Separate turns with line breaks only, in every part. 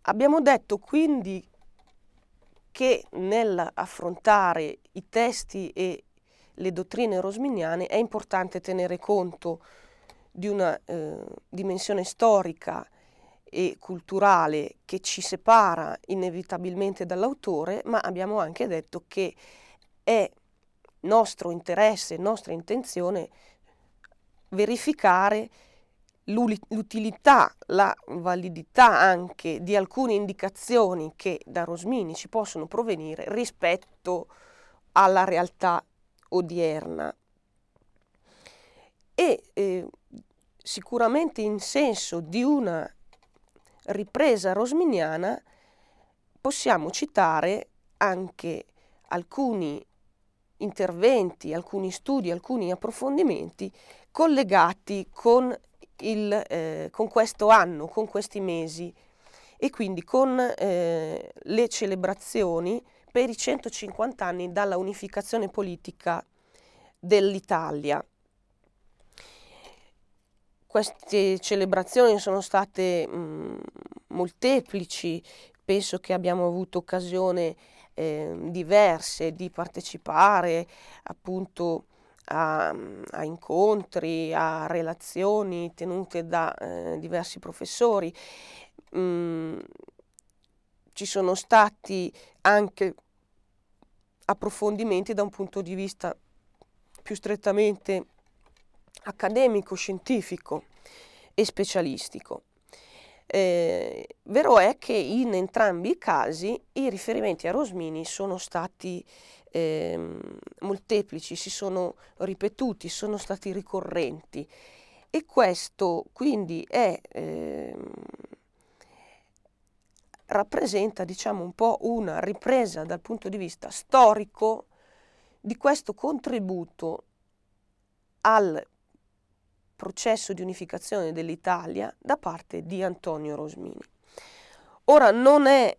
Abbiamo detto quindi che nell'affrontare i testi e le dottrine rosminiane è importante tenere conto di una dimensione storica e culturale che ci separa inevitabilmente dall'autore, ma abbiamo anche detto che è nostro interesse, nostra intenzione verificare l'utilità, la validità anche di alcune indicazioni che da Rosmini ci possono provenire rispetto alla realtà odierna. E sicuramente in senso di una ripresa rosminiana possiamo citare anche alcuni interventi, alcuni studi, alcuni approfondimenti collegati con questo anno, con questi mesi e quindi con le celebrazioni per i 150 anni dalla unificazione politica dell'Italia. Queste celebrazioni sono state molteplici, penso che abbiamo avuto occasione diverse di partecipare appunto a incontri, a relazioni tenute da diversi professori. Ci sono stati anche approfondimenti da un punto di vista più strettamente accademico, scientifico e specialistico. Vero è che in entrambi i casi i riferimenti a Rosmini sono stati molteplici, si sono ripetuti, sono stati ricorrenti e questo quindi rappresenta, diciamo, un po' una ripresa dal punto di vista storico di questo contributo al processo di unificazione dell'Italia da parte di Antonio Rosmini. Ora non è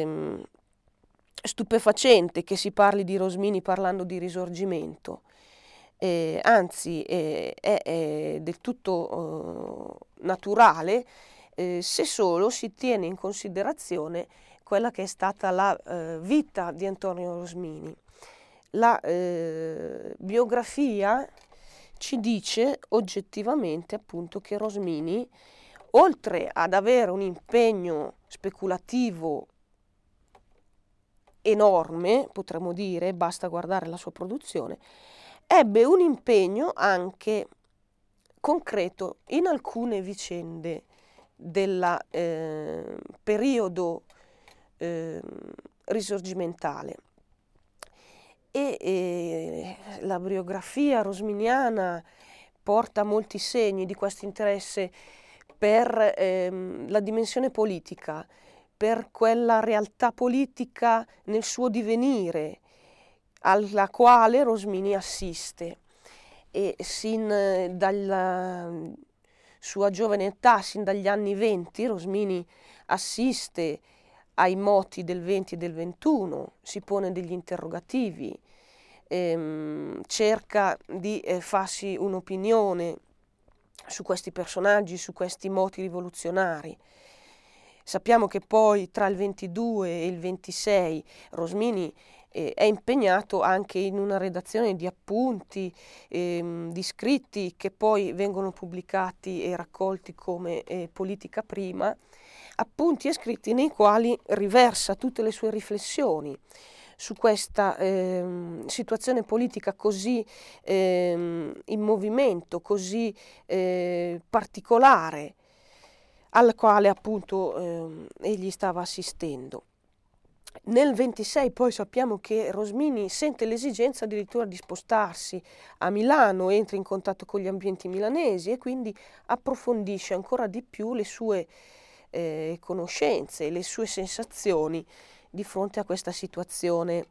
stupefacente che si parli di Rosmini parlando di Risorgimento, anzi è del tutto naturale se solo si tiene in considerazione quella che è stata la vita di Antonio Rosmini. La biografia ci dice oggettivamente appunto che Rosmini, oltre ad avere un impegno speculativo enorme, potremmo dire, basta guardare la sua produzione, ebbe un impegno anche concreto in alcune vicende del periodo risorgimentale. E la biografia rosminiana porta molti segni di questo interesse per la dimensione politica, per quella realtà politica nel suo divenire, alla quale Rosmini assiste. E sin dalla sua giovane età, sin dagli anni 20, Rosmini assiste ai moti del 20 e del 21, si pone degli interrogativi, cerca di farsi un'opinione su questi personaggi, su questi moti rivoluzionari. Sappiamo che poi tra il 22 e il 26 Rosmini è impegnato anche in una redazione di appunti, di scritti che poi vengono pubblicati e raccolti come Politica Prima, appunti e scritti nei quali riversa tutte le sue riflessioni su questa situazione politica così in movimento, così particolare, alla quale appunto egli stava assistendo. Nel 26 poi sappiamo che Rosmini sente l'esigenza addirittura di spostarsi a Milano, entra in contatto con gli ambienti milanesi e quindi approfondisce ancora di più le sue conoscenze, le sue sensazioni di fronte a questa situazione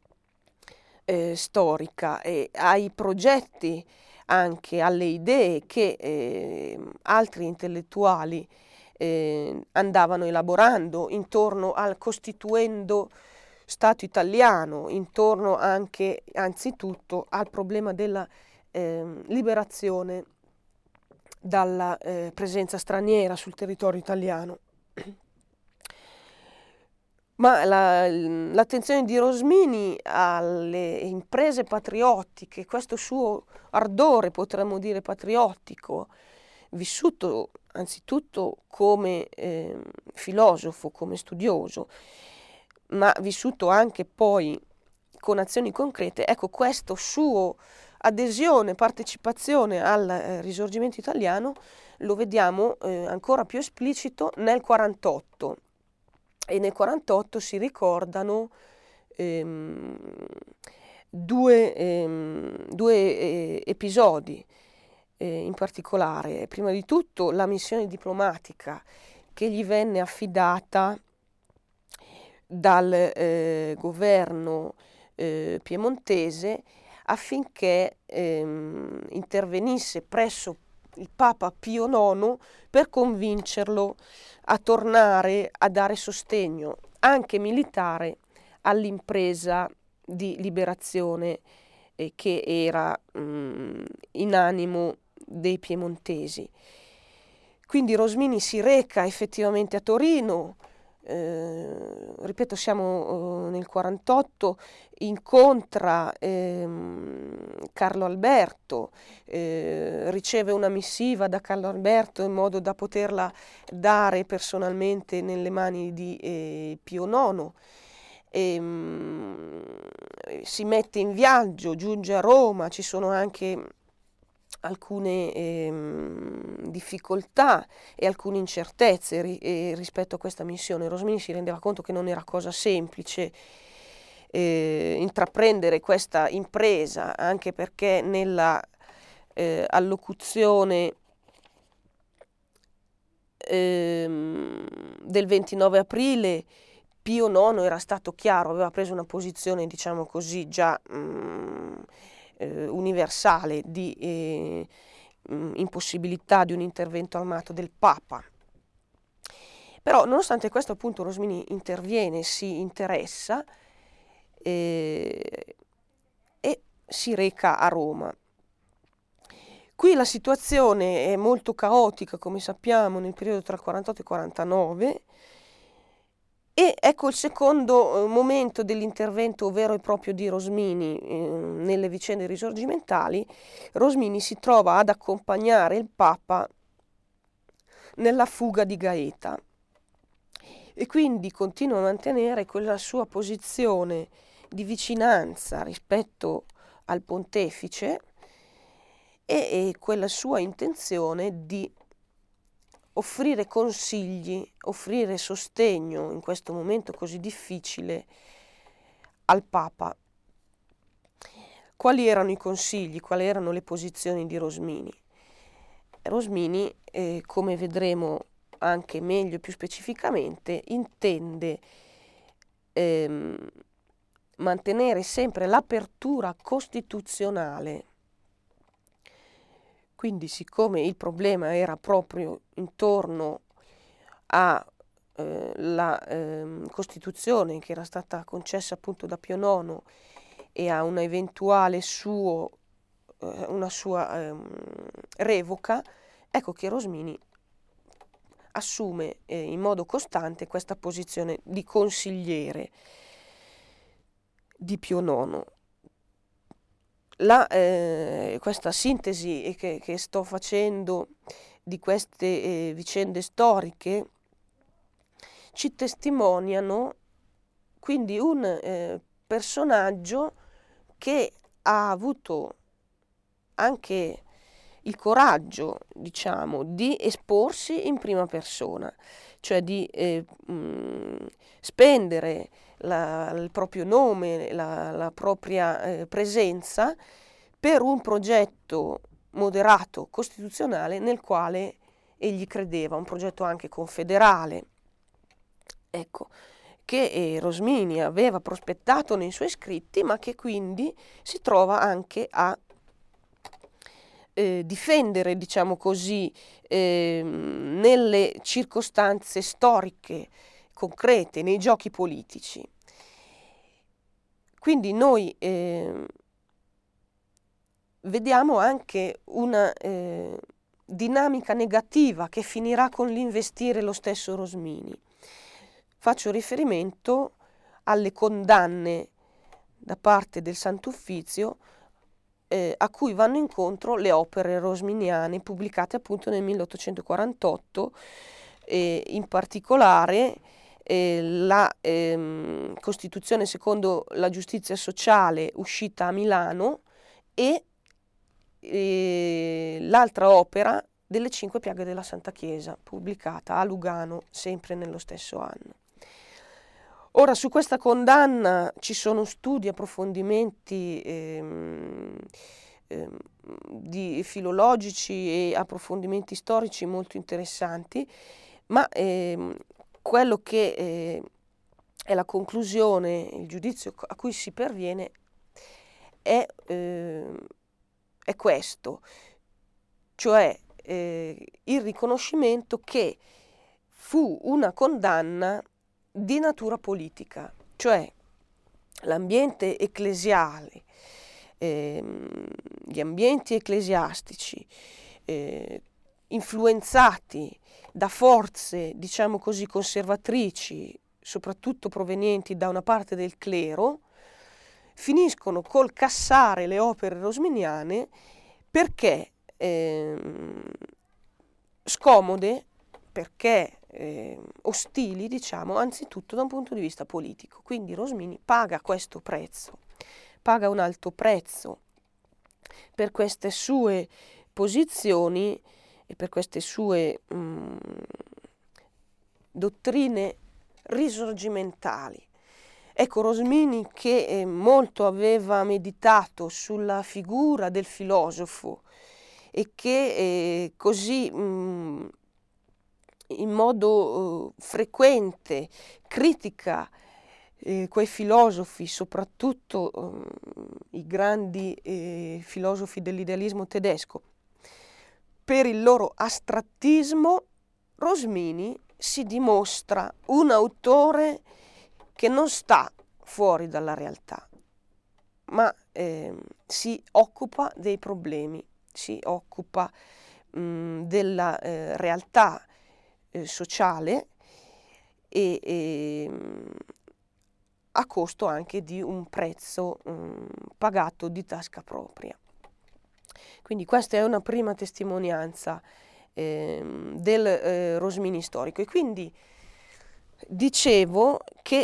storica e ai progetti, anche alle idee che altri intellettuali andavano elaborando intorno al costituendo Stato italiano, intorno anche, anzitutto, al problema della liberazione dalla presenza straniera sul territorio italiano. Ma l'attenzione di Rosmini alle imprese patriottiche, questo suo ardore, potremmo dire patriottico, vissuto anzitutto come filosofo, come studioso, ma vissuto anche poi con azioni concrete, ecco, questo suo adesione, partecipazione al Risorgimento italiano lo vediamo ancora più esplicito nel 48, e nel 48 si ricordano due episodi in particolare. Prima di tutto la missione diplomatica che gli venne affidata dal governo piemontese affinché intervenisse presso il Papa Pio IX per convincerlo a tornare a dare sostegno anche militare all'impresa di liberazione che era in animo dei piemontesi. Quindi Rosmini si reca effettivamente a Torino, ripeto, siamo nel 48, incontra Carlo Alberto, riceve una missiva da Carlo Alberto in modo da poterla dare personalmente nelle mani di Pio IX. Si mette in viaggio, giunge a Roma, ci sono anche alcune difficoltà e alcune incertezze rispetto a questa missione. Rosmini si rendeva conto che non era cosa semplice intraprendere questa impresa, anche perché nella allocuzione del 29 aprile Pio IX era stato chiaro, aveva preso una posizione, diciamo così, già universale di impossibilità di un intervento armato del Papa. Però nonostante questo, appunto, Rosmini interviene, si interessa e si reca a Roma. Qui la situazione è molto caotica, come sappiamo, nel periodo tra il 48 e il 49, e ecco il secondo momento dell'intervento vero e proprio di Rosmini nelle vicende risorgimentali. Rosmini si trova ad accompagnare il Papa nella fuga di Gaeta e quindi continua a mantenere quella sua posizione di vicinanza rispetto al pontefice e quella sua intenzione di offrire consigli, offrire sostegno in questo momento così difficile al Papa. Quali erano i consigli, quali erano le posizioni di Rosmini? Rosmini, come vedremo anche meglio e più specificamente, intende mantenere sempre l'apertura costituzionale. Quindi, siccome il problema era proprio intorno alla Costituzione che era stata concessa appunto da Pio IX e a una eventuale una sua revoca, ecco che Rosmini assume in modo costante questa posizione di consigliere di Pio IX. Questa sintesi che sto facendo di queste vicende storiche ci testimoniano quindi un personaggio che ha avuto anche il coraggio, diciamo, di esporsi in prima persona, cioè di spendere il proprio nome, la propria presenza per un progetto moderato costituzionale nel quale egli credeva, un progetto anche confederale, ecco, che Rosmini aveva prospettato nei suoi scritti, ma che quindi si trova anche a difendere, diciamo così, nelle circostanze storiche concrete, nei giochi politici. Quindi noi vediamo anche una dinamica negativa che finirà con l'investire lo stesso Rosmini. faccio riferimento alle condanne da parte del Sant'Uffizio a cui vanno incontro le opere rosminiane pubblicate appunto nel 1848, in particolare la Costituzione secondo la giustizia sociale uscita a Milano e l'altra opera delle 5 piaghe della Santa Chiesa, pubblicata a Lugano sempre nello stesso anno. Ora, su questa condanna ci sono studi, approfondimenti di filologici e approfondimenti storici molto interessanti, ma quello che è la conclusione, il giudizio a cui si perviene è questo, cioè il riconoscimento che fu una condanna di natura politica, cioè l'ambiente ecclesiale, gli ambienti ecclesiastici influenzati da forze, diciamo così, conservatrici, soprattutto provenienti da una parte del clero, finiscono col cassare le opere rosminiane perché scomode, perché ostili, diciamo, anzitutto da un punto di vista politico. Quindi Rosmini paga questo prezzo, paga un alto prezzo per queste sue posizioni e per queste sue dottrine risorgimentali. Ecco, Rosmini, che molto aveva meditato sulla figura del filosofo e che così in modo frequente critica quei filosofi, soprattutto i grandi filosofi dell'idealismo tedesco, per il loro astrattismo, Rosmini si dimostra un autore che non sta fuori dalla realtà, ma si occupa dei problemi, si occupa della realtà sociale e a costo anche di un prezzo pagato di tasca propria. Quindi questa è una prima testimonianza del Rosmini storico, e quindi dicevo che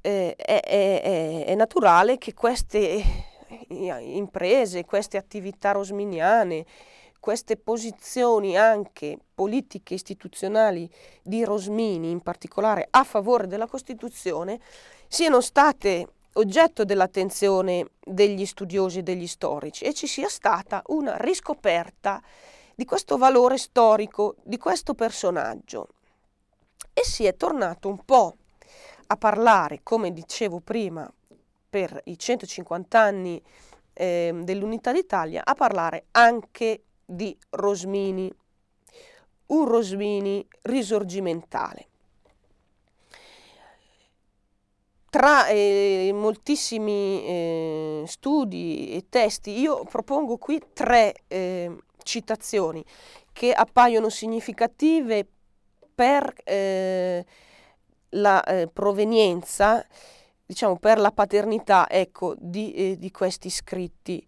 è naturale che queste imprese, queste attività rosminiane, queste posizioni anche politiche istituzionali di Rosmini, in particolare a favore della Costituzione, siano state oggetto dell'attenzione degli studiosi e degli storici, e ci sia stata una riscoperta di questo valore storico, di questo personaggio. E si è tornato un po' a parlare, come dicevo prima, per i 150 anni dell'Unità d'Italia, a parlare anche di Rosmini, un Rosmini risorgimentale. Tra moltissimi studi e testi, io propongo qui 3 citazioni che appaiono significative per la provenienza, diciamo per la paternità, ecco, di questi scritti.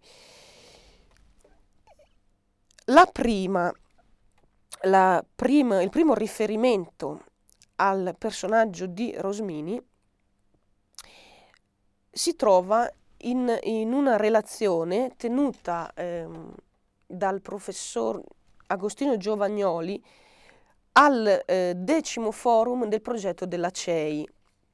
Il primo riferimento al personaggio di Rosmini si trova in una relazione tenuta dal professor Agostino Giovagnoli al 10° forum del progetto della CEI,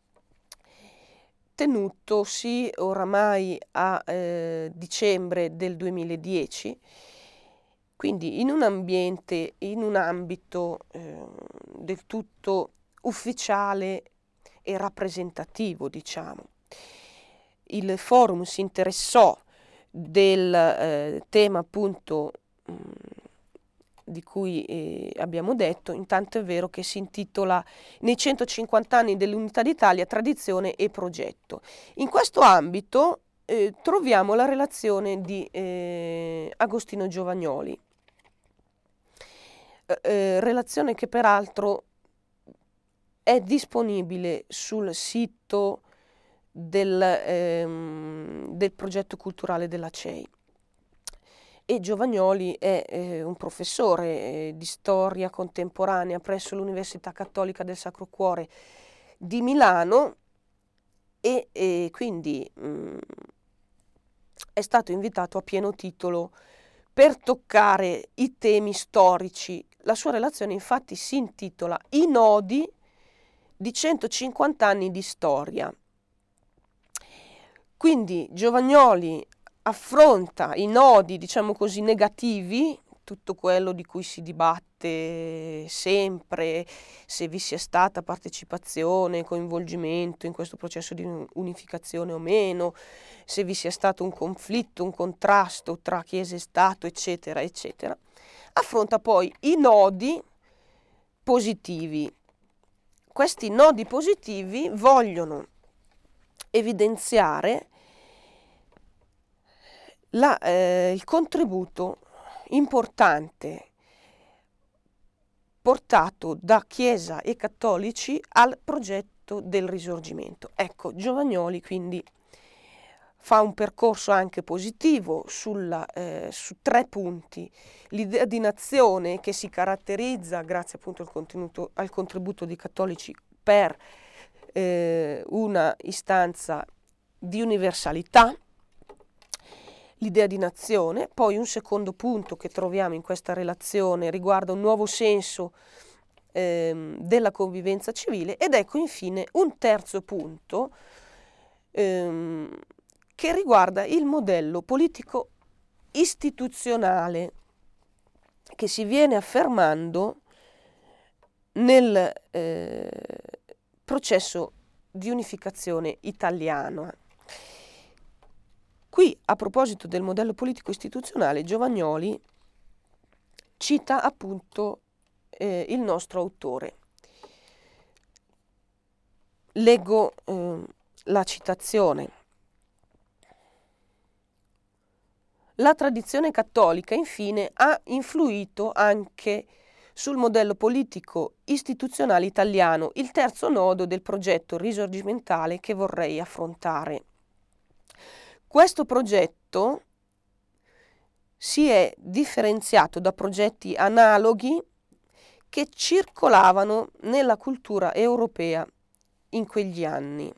tenutosi oramai a dicembre del 2010, quindi in un ambiente, in un ambito del tutto ufficiale e rappresentativo, diciamo. Il forum si interessò del tema appunto di cui abbiamo detto, intanto è vero che si intitola Nei 150 anni dell'Unità d'Italia, tradizione e progetto. In questo ambito troviamo la relazione di Agostino Giovagnoli, relazione che peraltro è disponibile sul sito del progetto culturale della CEI. E Giovagnoli è un professore di storia contemporanea presso l'Università Cattolica del Sacro Cuore di Milano e quindi è stato invitato a pieno titolo per toccare i temi storici. La sua relazione infatti si intitola I nodi di 150 anni di storia. Quindi Giovagnoli affronta i nodi, diciamo così, negativi, tutto quello di cui si dibatte sempre, se vi sia stata partecipazione, coinvolgimento in questo processo di unificazione o meno, se vi sia stato un conflitto, un contrasto tra Chiesa e Stato, eccetera, eccetera. Affronta poi i nodi positivi. Questi nodi positivi vogliono evidenziare il contributo importante portato da Chiesa e cattolici al progetto del Risorgimento. Ecco, Giovagnoli quindi fa un percorso anche positivo su 3 punti. L'idea di nazione che si caratterizza grazie appunto al contributo di cattolici per una istanza di universalità, l'idea di nazione. Poi un secondo punto che troviamo in questa relazione riguarda un nuovo senso della convivenza civile, ed ecco infine un terzo punto che riguarda il modello politico istituzionale che si viene affermando nel processo di unificazione italiano. Qui, a proposito del modello politico istituzionale, Giovagnoli cita appunto il nostro autore. Leggo la citazione. La tradizione cattolica, infine, ha influito anche sul modello politico istituzionale italiano, il terzo nodo del progetto risorgimentale che vorrei affrontare. Questo progetto si è differenziato da progetti analoghi che circolavano nella cultura europea in quegli anni.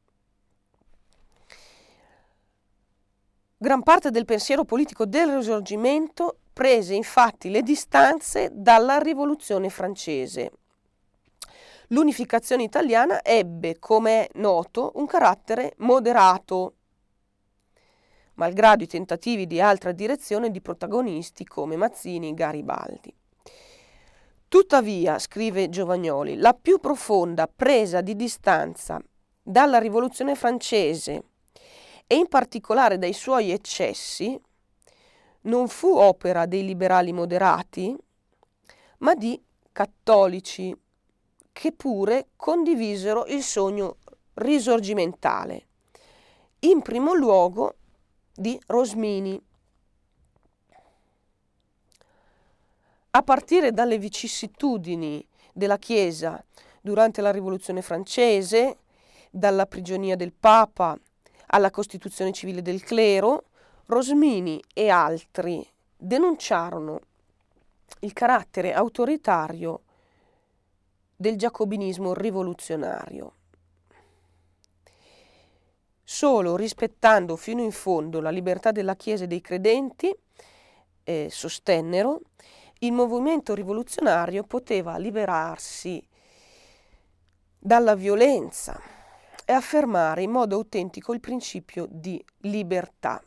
Gran parte del pensiero politico del Risorgimento prese infatti le distanze dalla Rivoluzione francese. L'unificazione italiana ebbe, come è noto, un carattere moderato, malgrado i tentativi di altra direzione di protagonisti come Mazzini e Garibaldi. Tuttavia, scrive Giovagnoli, la più profonda presa di distanza dalla Rivoluzione francese e in particolare dai suoi eccessi non fu opera dei liberali moderati, ma di cattolici che pure condivisero il sogno risorgimentale, in primo luogo di Rosmini. A partire dalle vicissitudini della Chiesa durante la Rivoluzione francese, dalla prigionia del Papa alla Costituzione civile del clero, Rosmini e altri denunciarono il carattere autoritario del giacobinismo rivoluzionario. Solo rispettando fino in fondo la libertà della Chiesa e dei credenti, sostennero, il movimento rivoluzionario poteva liberarsi dalla violenza e affermare in modo autentico il principio di libertà.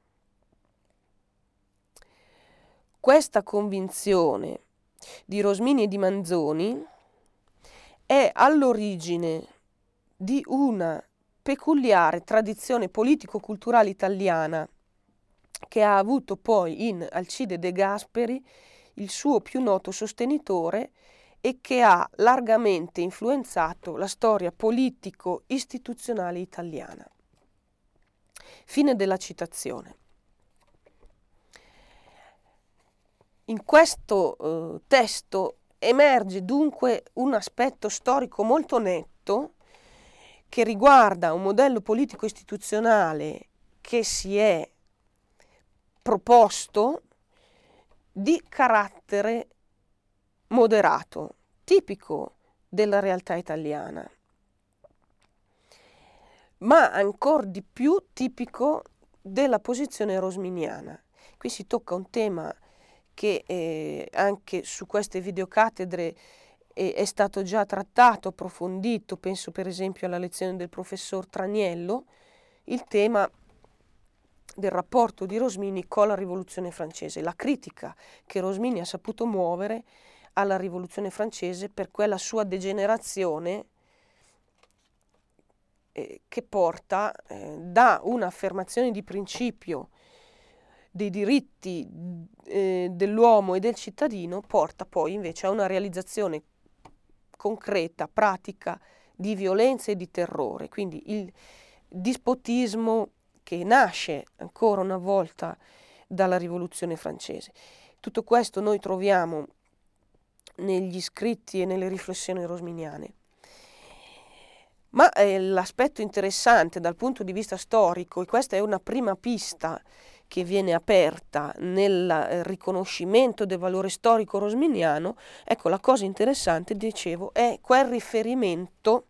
Questa convinzione di Rosmini e di Manzoni è all'origine di una peculiare tradizione politico-culturale italiana che ha avuto poi in Alcide De Gasperi il suo più noto sostenitore e che ha largamente influenzato la storia politico-istituzionale italiana. Fine della citazione. In questo testo Emerge dunque un aspetto storico molto netto che riguarda un modello politico istituzionale che si è proposto di carattere moderato, tipico della realtà italiana, ma ancor di più tipico della posizione rosminiana. Qui si tocca un tema che anche su queste videocattedre è stato già trattato, approfondito, penso per esempio alla lezione del professor Traniello, il tema del rapporto di Rosmini con la rivoluzione francese, la critica che Rosmini ha saputo muovere alla rivoluzione francese per quella sua degenerazione che porta da un'affermazione di principio dei diritti dell'uomo e del cittadino, porta poi invece a una realizzazione concreta, pratica di violenza e di terrore. Quindi il dispotismo che nasce ancora una volta dalla rivoluzione francese. Tutto questo noi troviamo negli scritti e nelle riflessioni rosminiane. Ma l'aspetto interessante dal punto di vista storico, e questa è una prima pista che viene aperta nel riconoscimento del valore storico rosminiano, ecco, la cosa interessante, dicevo, è quel riferimento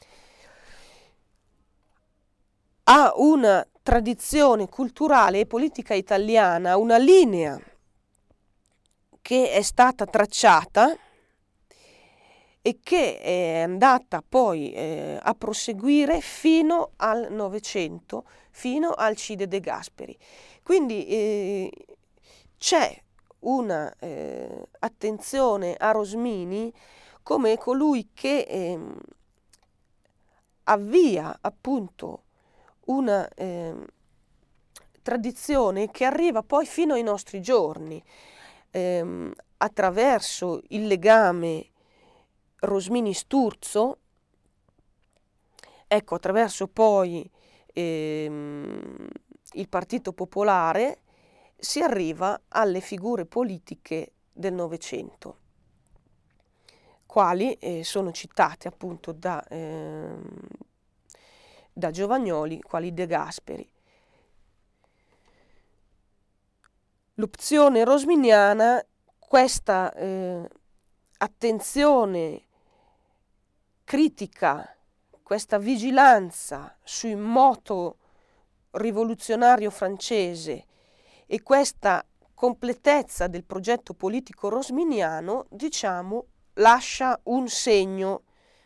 a una tradizione culturale e politica italiana, una linea che è stata tracciata e che è andata poi a proseguire fino al Novecento, fino al Cide De Gasperi. Quindi c'è una attenzione a Rosmini come colui che avvia appunto una tradizione che arriva poi fino ai nostri giorni, attraverso il legame Rosmini-Sturzo, ecco, attraverso poi il Partito Popolare, si arriva alle figure politiche del Novecento, quali sono citate appunto da Giovagnoli, quali De Gasperi. L'opzione rosminiana, questa attenzione critica, questa vigilanza sul moto rivoluzionario francese e questa completezza del progetto politico rosminiano, diciamo, lascia un segno,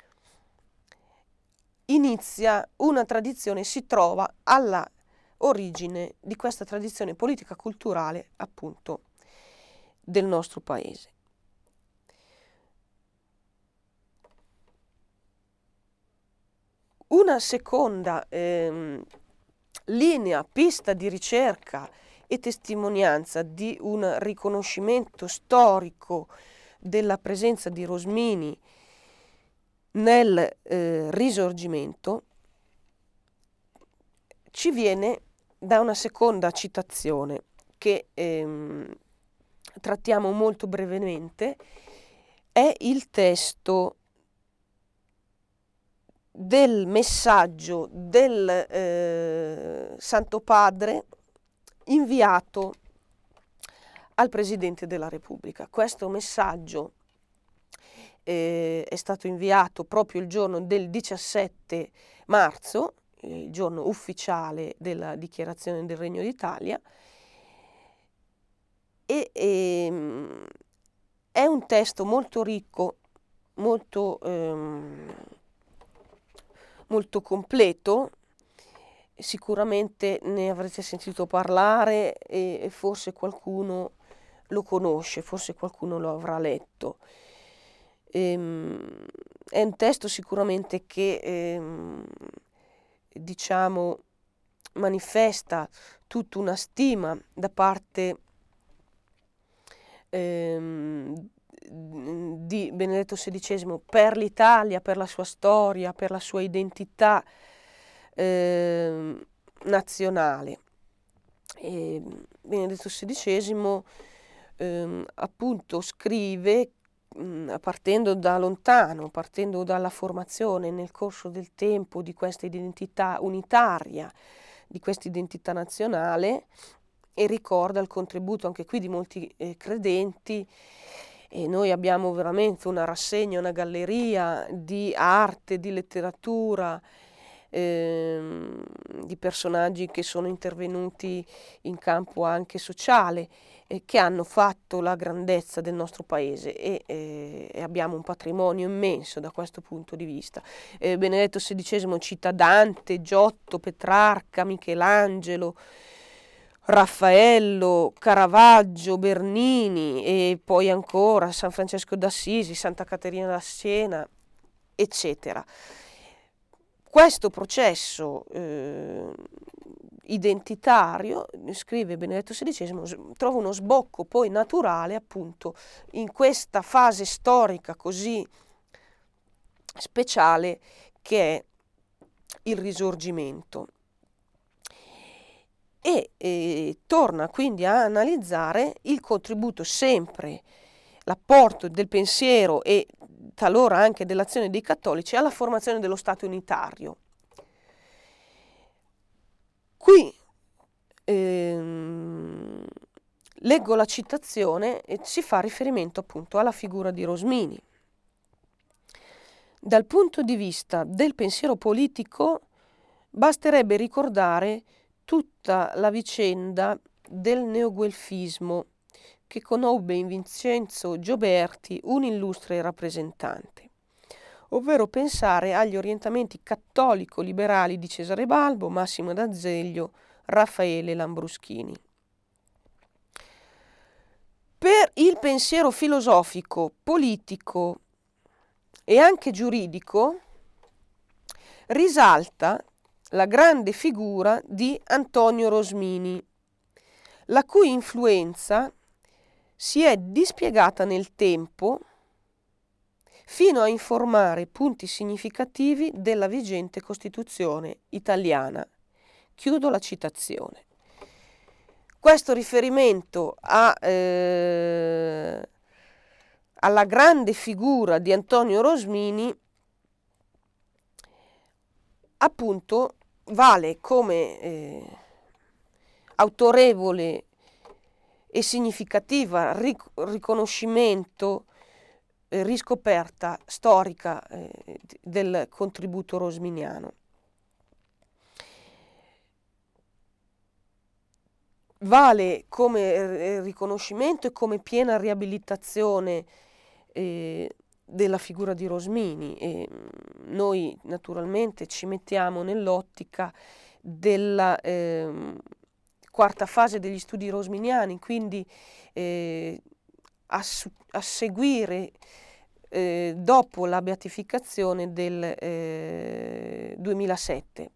inizia una tradizione, si trova alla origine di questa tradizione politica culturale appunto del nostro paese. Una seconda linea, pista di ricerca e testimonianza di un riconoscimento storico della presenza di Rosmini nel Risorgimento ci viene da una seconda citazione che trattiamo molto brevemente, è il testo del messaggio del Santo Padre inviato al Presidente della Repubblica. Questo messaggio è stato inviato proprio il giorno del 17 marzo, il giorno ufficiale della dichiarazione del Regno d'Italia, e è un testo molto ricco, molto completo. Sicuramente ne avrete sentito parlare e forse qualcuno lo conosce, forse qualcuno lo avrà letto. È un testo sicuramente che diciamo manifesta tutta una stima da parte di Benedetto XVI per l'Italia, per la sua storia, per la sua identità nazionale. Benedetto XVI appunto scrive partendo da lontano, partendo dalla formazione nel corso del tempo di questa identità unitaria, di questa identità nazionale, e ricorda il contributo anche qui di molti credenti. E noi abbiamo veramente una rassegna, una galleria di arte, di letteratura, di personaggi che sono intervenuti in campo anche sociale, che hanno fatto la grandezza del nostro paese, e abbiamo un patrimonio immenso da questo punto di vista. Benedetto XVI cita Dante, Giotto, Petrarca, Michelangelo, Raffaello, Caravaggio, Bernini, e poi ancora San Francesco d'Assisi, Santa Caterina da Siena, eccetera. Questo processo identitario, scrive Benedetto XVI, trova uno sbocco poi naturale appunto in questa fase storica così speciale che è il Risorgimento. E torna quindi a analizzare il contributo, sempre l'apporto del pensiero e talora anche dell'azione dei cattolici alla formazione dello Stato unitario. Qui leggo la citazione e si fa riferimento appunto alla figura di Rosmini. Dal punto di vista del pensiero politico basterebbe ricordare tutta la vicenda del neoguelfismo, che conobbe in Vincenzo Gioberti un illustre rappresentante, ovvero pensare agli orientamenti cattolico-liberali di Cesare Balbo, Massimo d'Azeglio, Raffaele Lambruschini. Per il pensiero filosofico, politico e anche giuridico risalta la grande figura di Antonio Rosmini, la cui influenza si è dispiegata nel tempo fino a informare punti significativi della vigente Costituzione italiana. Chiudo la citazione. Questo riferimento alla grande figura di Antonio Rosmini appunto vale come autorevole e significativa riconoscimento, riscoperta storica del contributo rosminiano. Vale come riconoscimento e come piena riabilitazione della figura di Rosmini, e noi naturalmente ci mettiamo nell'ottica della quarta fase degli studi rosminiani, quindi a seguire dopo la beatificazione del 2007.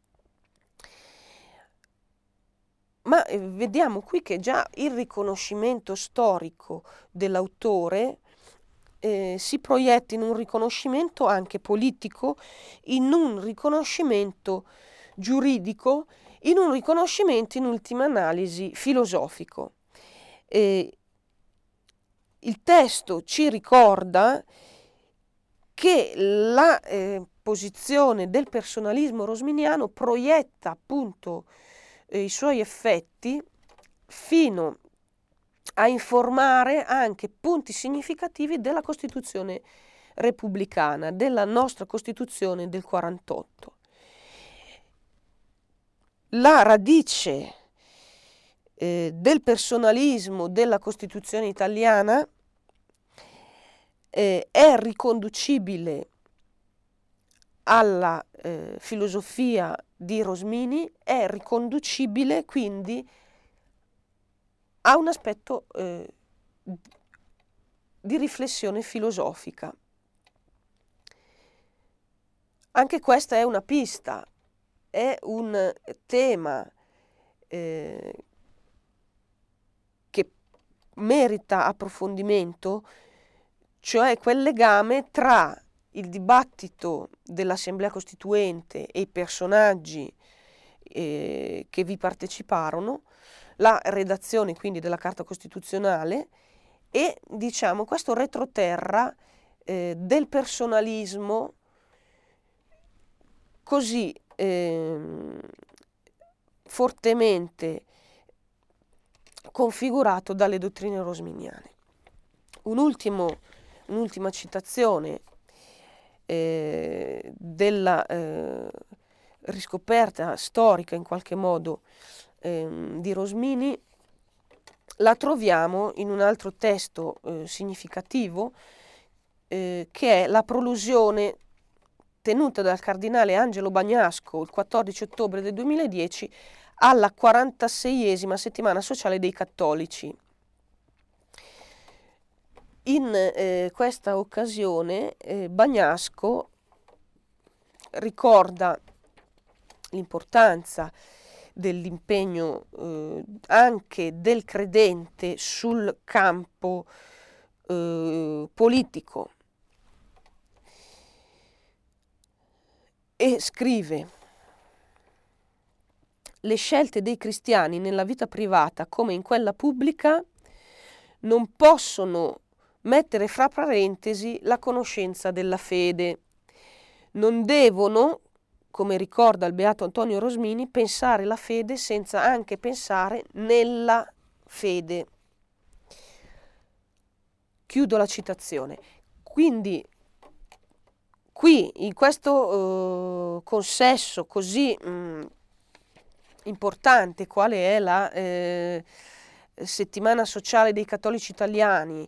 Ma vediamo qui che già il riconoscimento storico dell'autore si proietta in un riconoscimento anche politico, in un riconoscimento giuridico, in un riconoscimento in ultima analisi filosofico. Il testo ci ricorda che la posizione del personalismo rosminiano proietta appunto i suoi effetti fino a informare anche punti significativi della Costituzione repubblicana, della nostra Costituzione del 48. La radice del personalismo della Costituzione italiana è riconducibile alla filosofia di Rosmini, è riconducibile quindi a un aspetto di riflessione filosofica. Anche questa è una pista, è un tema che merita approfondimento, cioè quel legame tra il dibattito dell'Assemblea Costituente e i personaggi che vi parteciparono, la redazione quindi della Carta Costituzionale e diciamo questo retroterra del personalismo così fortemente configurato dalle dottrine rosminiane. Un'ultima citazione della riscoperta storica in qualche modo di Rosmini la troviamo in un altro testo significativo che è la prolusione tenuta dal cardinale Angelo Bagnasco il 14 ottobre del 2010 alla 46esima settimana sociale dei cattolici. In questa occasione Bagnasco ricorda l'importanza dell'impegno anche del credente sul campo politico e scrive: le scelte dei cristiani nella vita privata come in quella pubblica non possono mettere fra parentesi la conoscenza della fede. Non devono, come ricorda il beato Antonio Rosmini, pensare la fede senza anche pensare nella fede. Chiudo la citazione. Quindi qui in questo consesso così importante quale è la settimana sociale dei cattolici italiani,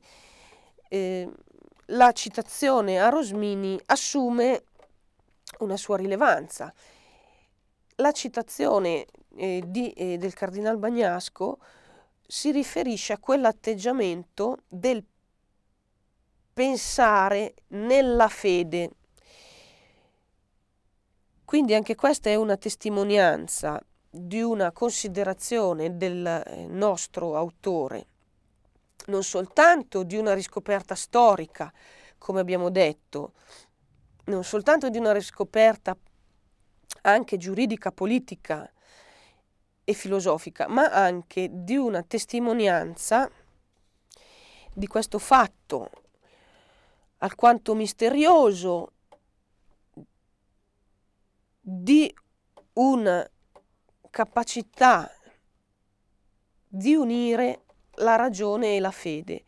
la citazione a Rosmini assume una sua rilevanza. La citazione del cardinal Bagnasco si riferisce a quell'atteggiamento del pensare nella fede. Quindi anche questa è una testimonianza di una considerazione del nostro autore, non soltanto di una riscoperta storica, come abbiamo detto, non soltanto di una riscoperta anche giuridica, politica e filosofica, ma anche di una testimonianza di questo fatto alquanto misterioso, di una capacità di unire la ragione e la fede,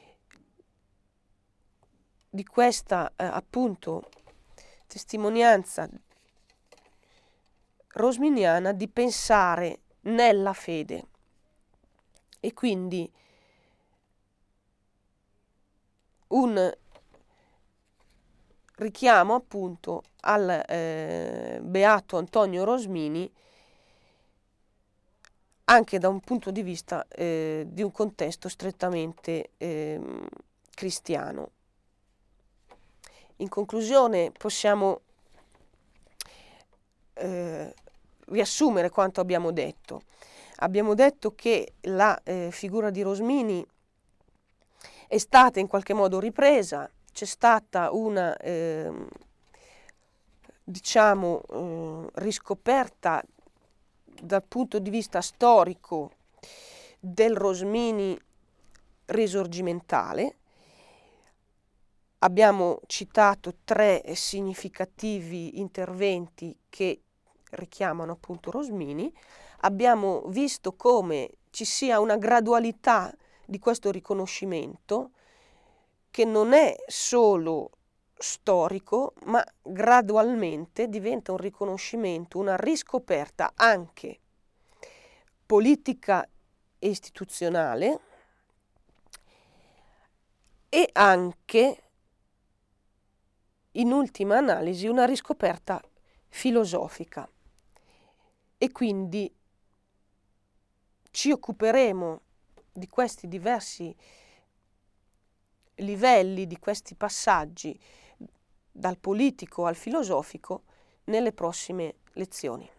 di questa appunto testimonianza rosminiana di pensare nella fede. E quindi un richiamo appunto al beato Antonio Rosmini anche da un punto di vista di un contesto strettamente cristiano. In conclusione possiamo riassumere quanto abbiamo detto. Abbiamo detto che la figura di Rosmini è stata in qualche modo ripresa, c'è stata una riscoperta dal punto di vista storico del Rosmini risorgimentale. Abbiamo citato 3 significativi interventi che richiamano appunto Rosmini. Abbiamo visto come ci sia una gradualità di questo riconoscimento che non è solo storico, ma gradualmente diventa un riconoscimento, una riscoperta anche politica e istituzionale e anche, in ultima analisi, una riscoperta filosofica. E quindi ci occuperemo di questi diversi livelli, di questi passaggi dal politico al filosofico nelle prossime lezioni.